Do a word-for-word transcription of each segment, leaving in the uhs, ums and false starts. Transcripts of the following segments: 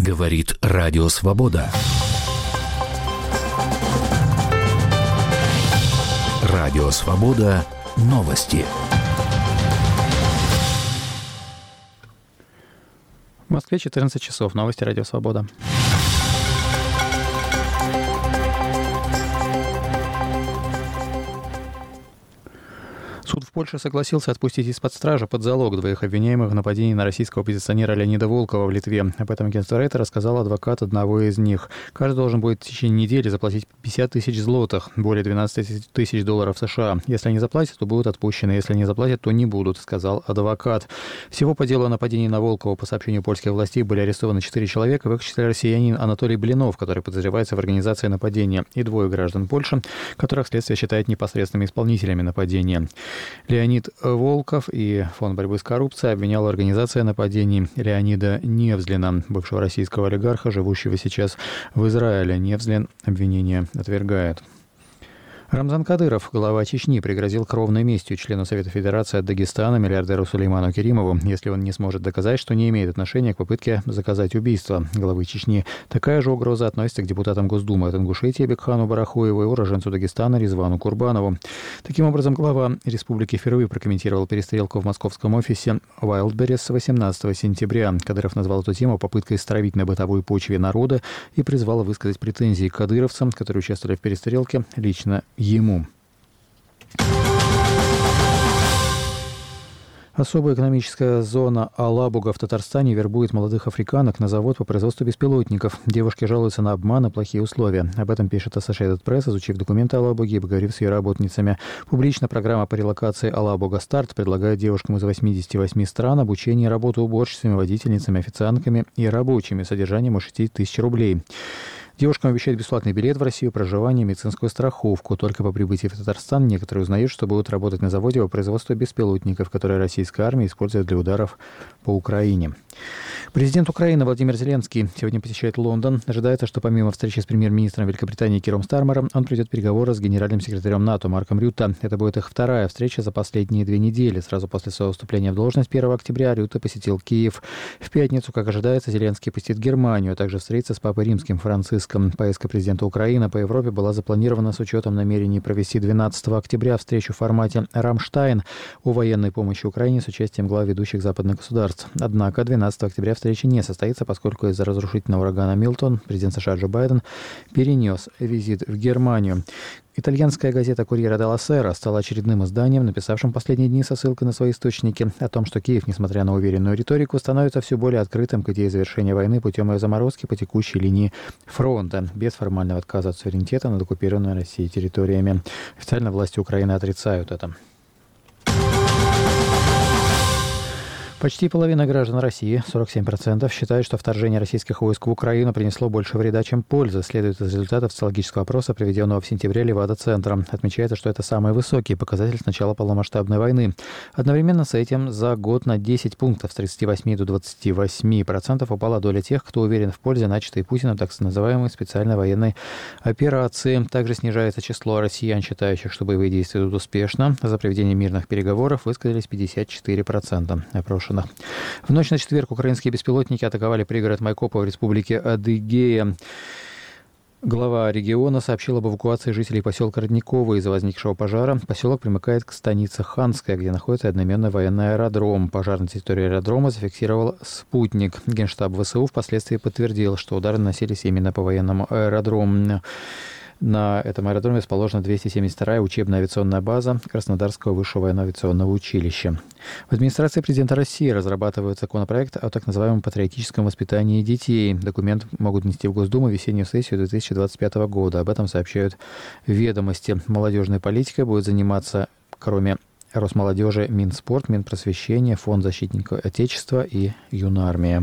Говорит Радио Свобода. Радио Свобода. Новости. В Москве четырнадцать часов. Новости Радио Свобода. Суд в Польше согласился отпустить из-под стражи под залог двоих обвиняемых в нападении на российского оппозиционера Леонида Волкова в Литве. Об этом агентство Рейта рассказал адвокат одного из них. Каждый должен будет в течение недели заплатить пятьдесят тысяч злотых, более двенадцать тысяч долларов США. Если они заплатят, то будут отпущены. Если не заплатят, то не будут, сказал адвокат. Всего по делу о нападении на Волкова, по сообщению польских властей, были арестованы четыре человека, в их числе россиянин Анатолий Блинов, который подозревается в организации нападения, и двое граждан Польши, которых следствие считает непосредственными исполнителями нападения. Леонид Волков и Фонд борьбы с коррупцией обвинял организацию нападений Леонида Невзлина, бывшего российского олигарха, живущего сейчас в Израиле. Невзлин обвинение отвергает. Рамзан Кадыров, глава Чечни, пригрозил кровной местью члену Совета Федерации от Дагестана, миллиардеру Сулейману Керимову, если он не сможет доказать, что не имеет отношения к попытке заказать убийство главы Чечни. Такая же угроза относится к депутатам Госдумы от Ингушетии Бекхану Барахуеву и уроженцу Дагестана Резвану Курбанову. Таким образом, глава республики впервые прокомментировал перестрелку в московском офисе Wildberries восемнадцатого сентября. Кадыров назвал эту тему попыткой стравить на бытовой почве народа и призвал высказать претензии к кадыровцам, которые участвовали в перестрелке, лично ему. Особая экономическая зона Алабуга в Татарстане вербует молодых африканок на завод по производству беспилотников. Девушки жалуются на обман и плохие условия. Об этом пишет Associated Press, изучив документы Алабуги и поговорив с ее работницами. Публично программа по релокации Алабуга Старт предлагает девушкам из восьмидесяти восьми стран обучение и работу уборщицами, водительницами, официантками и рабочими. Содержанием от шести тысяч рублей. Девушкам обещают бесплатный билет в Россию, проживание, медицинскую страховку. Только по прибытии в Татарстан некоторые узнают, что будут работать на заводе по производству беспилотников, которые российская армия использует для ударов по Украине. Президент Украины Владимир Зеленский сегодня посещает Лондон. Ожидается, что помимо встречи с премьер-министром Великобритании Киром Стармером, он придет переговоры с генеральным секретарем НАТО Марком Рютте. Это будет их вторая встреча за последние две недели. Сразу после своего вступления в должность первого октября Рютте посетил Киев. В пятницу, как ожидается, Зеленский посетит Германию, а также встретится с папой римским Франциском. Поездка президента Украины по Европе была запланирована с учетом намерений провести двенадцатого октября встречу в формате «Рамштайн» о военной помощи Украине с участием глав ведущих западных государств. Однако двенадцатого октября встреча не состоится, поскольку из-за разрушительного урагана Милтон президент США Джо Байден перенес визит в Германию. Итальянская газета «Корьере делла Сера» стала очередным изданием, написавшим последние дни со ссылкой на свои источники о том, что Киев, несмотря на уверенную риторику, становится все более открытым к идее завершения войны путем ее заморозки по текущей линии фронта, без формального отказа от суверенитета над оккупированными Россией территориями. Официально власти Украины отрицают это. Почти половина граждан России, сорок семь процентов, считают, что вторжение российских войск в Украину принесло больше вреда, чем пользы, следует из результатов социологического опроса, проведенного в сентябре Левада-центром. Отмечается, что это самый высокий показатель с начала полномасштабной войны. Одновременно с этим за год на десять пунктов с тридцати восьми до двадцати восьми процентов упала доля тех, кто уверен в пользе начатой Путиным так называемой специальной военной операции. Также снижается число россиян, считающих, что боевые действия идут успешно. За проведение мирных переговоров высказались пятьдесят четыре процента опрошенных. В ночь на четверг украинские беспилотники атаковали пригород Майкопа в республике Адыгея. Глава региона сообщил об эвакуации жителей поселка Родниково из-за возникшего пожара. Поселок примыкает к станице Ханская, где находится одноименный военный аэродром. Пожар на территории аэродрома зафиксировал спутник. Генштаб ВСУ впоследствии подтвердил, что удары наносились именно по военному аэродрому. На этом аэродроме расположена двести семьдесят вторая учебная авиационная база Краснодарского высшего военно-авиационного училища. В администрации президента России разрабатывают законопроект о так называемом патриотическом воспитании детей. Документ могут внести в Госдуму в весеннюю сессию две тысячи двадцать пятого года. Об этом сообщают «Ведомости». Молодежной политикой будет заниматься, кроме Росмолодежи, Минспорт, Минпросвещение, Фонд защитника Отечества и Юнармия.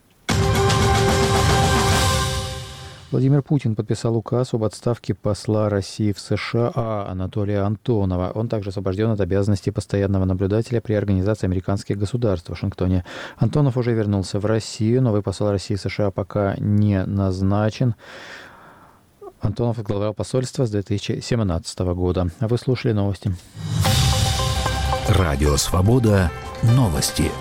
Владимир Путин подписал указ об отставке посла России в США Анатолия Антонова. Он также освобожден от обязанностей постоянного наблюдателя при Организации американских государств в Вашингтоне. Антонов уже вернулся в Россию. Новый посол России в США пока не назначен. Антонов возглавлял посольство с две тысячи семнадцатого года. А вы слушали новости. Радио «Свобода». Новости.